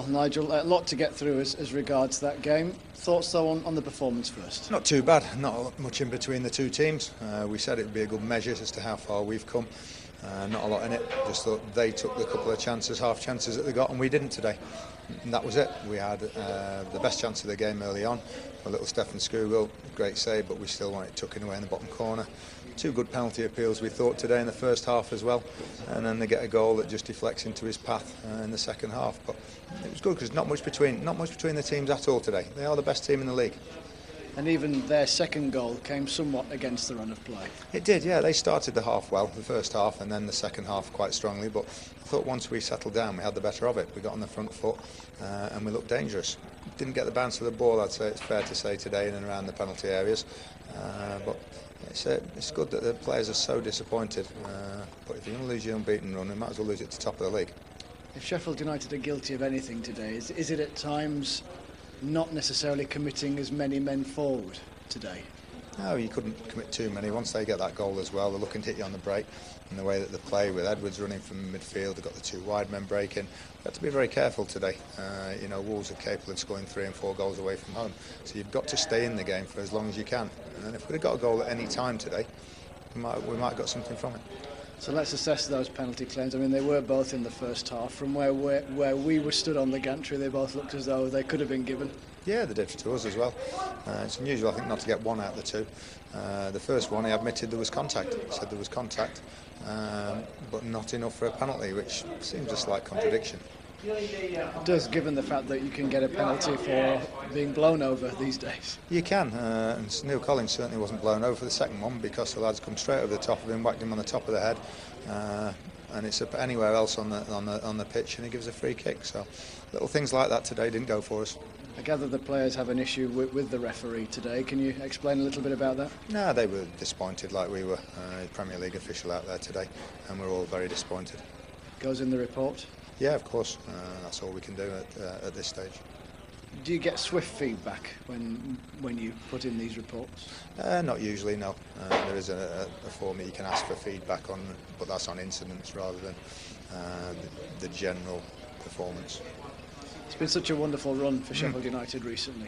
Nigel. A lot to get through as regards that game. Thoughts, though, on the performance first? Not too bad. Not much in between the two teams. We said it would be a good measure as to how far we've come. Not a lot in it. Just thought they took the couple of chances, half chances that they got, and we didn't today. And that was it. We had the best chance of the game early on. A little Stefan Skugel, great save, but we still want it tucking away in the bottom corner. Two good penalty appeals we thought today in the first half as well, and then they get a goal that just deflects into his path in the second half. But it was good because not much between the teams at all today. They are the best team in the league. And even their second goal came somewhat against the run of play. It did, yeah. They started the half well, the first half, and then the second half quite strongly. But I thought once we settled down, we had the better of it. We got on the front foot and we looked dangerous. Didn't get the bounce of the ball, I'd say it's fair to say, today in and around the penalty areas. But it's good that the players are so disappointed. But if you're going to lose your unbeaten run, you might as well lose it to top of the league. If Sheffield United are guilty of anything today, is it at times not necessarily committing as many men forward today? No, you couldn't commit too many. Once they get that goal as well, they're looking to hit you on the break. And the way that they play, with Edwards running from midfield, they've got the two wide men breaking. We've got to be very careful today. Wolves are capable of scoring 3 and 4 goals away from home. So you've got to stay in the game for as long as you can. And if we'd have got a goal at any time today, we might have got something from it. So let's assess those penalty claims. I mean, they were both in the first half. From where we were stood on the gantry, they both looked as though they could have been given. Yeah, they did to us as well. It's unusual, I think, not to get one out of the two. The first one, he admitted there was contact. He said there was contact, but not enough for a penalty, which seems a slight contradiction. It does, given the fact that you can get a penalty for being blown over these days. You can, and Neil Collins certainly wasn't blown over for the second one because the lads come straight over the top of him, whacked him on the top of the head, and it's anywhere else on the pitch, and he gives a free kick. So little things like that today didn't go for us. I gather the players have an issue with the referee today. Can you explain a little bit about that? No, they were disappointed like we were. Premier League official out there today, and we're all very disappointed. Goes in the report? Yeah, of course. That's all we can do at this stage. Do you get swift feedback when you put in these reports? Not usually, no. There is a form that you can ask for feedback on, but that's on incidents rather than the general performance. It's been such a wonderful run for Sheffield United recently.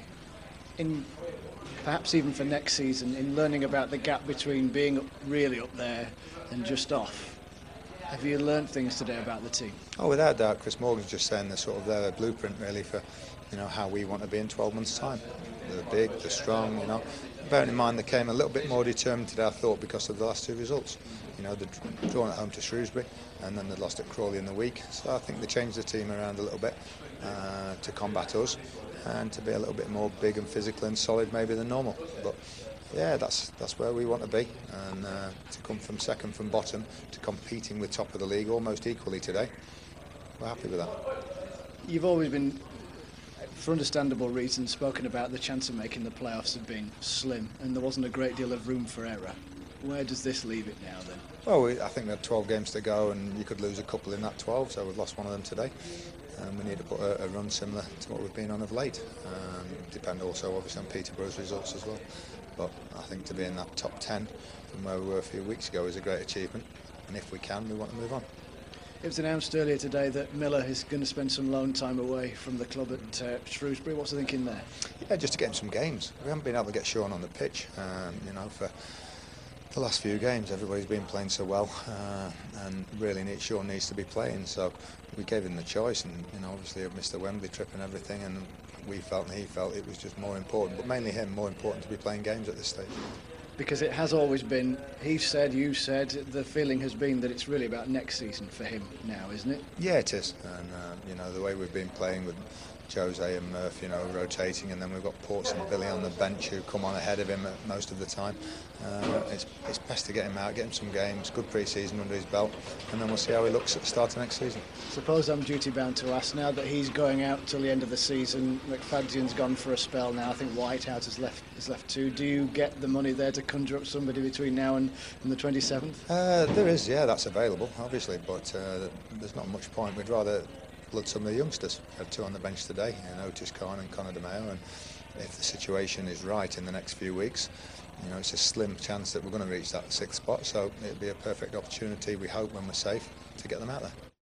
Perhaps even for next season, in learning about the gap between being really up there and just off. Have you learned things today about the team? Oh, without doubt. Chris Morgan's just saying they're sort of their blueprint really for, how we want to be in 12 months' time. They're big, they're strong, Bearing in mind they came a little bit more determined today, I thought, because of the last two results. They'd drawn at home to Shrewsbury and then they lost at Crawley in the week. So I think they changed the team around a little bit to combat us and to be a little bit more big and physical and solid maybe than normal. But yeah, that's where we want to be, and to come from second from bottom to competing with top of the league almost equally today, we're happy with that. You've always been, for understandable reasons, spoken about the chance of making the playoffs as being slim, and there wasn't a great deal of room for error. Where does this leave it now then? Well, I think we had 12 games to go and you could lose a couple in that 12, so we've lost one of them today. And we need to put a run similar to what we've been on of late. Depend also obviously on Peterborough's results as well. But I think to be in that top 10 from where we were a few weeks ago is a great achievement. And if we can, we want to move on. It was announced earlier today that Miller is going to spend some loan time away from the club at Shrewsbury. What's the thinking there? Yeah, just to get him some games. We haven't been able to get Sean on the pitch, for the last few games. Everybody's been playing so well, and really Sean needs to be playing. So we gave him the choice, and obviously I've missed the Wembley trip and everything, and we felt and he felt it was just more important, but mainly him, more important to be playing games at this stage. Because it has always been, he said, you said, the feeling has been that it's really about next season for him now, isn't it? Yeah, it is. And, the way we've been playing with Jose and Murph, rotating, and then we've got Ports and Billy on the bench who come on ahead of him most of the time. It's best to get him out, get him some games, good pre-season under his belt, and then we'll see how he looks at the start of next season. Suppose I'm duty-bound to ask, now that he's going out till the end of the season, McFadzean's gone for a spell now, I think Whitehouse has left too. Do you get the money there to conjure up somebody between now and the 27th? There is, yeah, that's available, obviously, but there's not much point. We'd rather blood some of the youngsters. We had two on the bench today, Otis Khan and Conor DeMeo, and if the situation is right in the next few weeks, it's a slim chance that we're going to reach that 6th spot, so it'll be a perfect opportunity, we hope, when we're safe, to get them out there.